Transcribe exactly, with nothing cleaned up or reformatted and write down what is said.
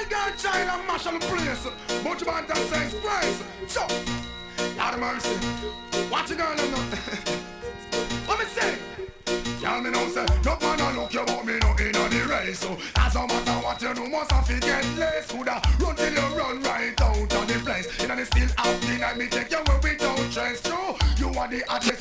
girl child and mash on the place. Bunch of bad and sex price. So, Lord of mercy. Watch your girl and not. What me say? Y'all me know say, no man a look you but me no in on the race. So, that's no matter what you do, must have to get less. Coulda run till you run right out of the place. In the still out, and me take you where we don't trace through. You are the hottest.